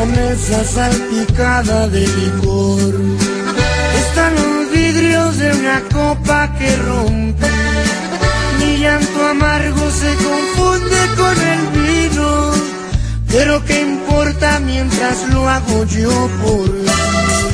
la mesa salpicada de licor. Están los vidrios de una copa que rompe. Mi llanto amargo se confunde con el vino. Pero qué importa mientras lo hago yo por ti.